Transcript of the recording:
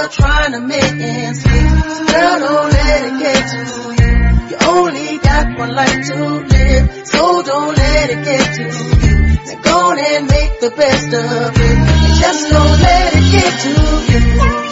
are trying to make ends meet. So girl, don't let it get to you. You only got one life to live, so don't let it get to you. Now go on and make the best of it. Just don't let it get to you.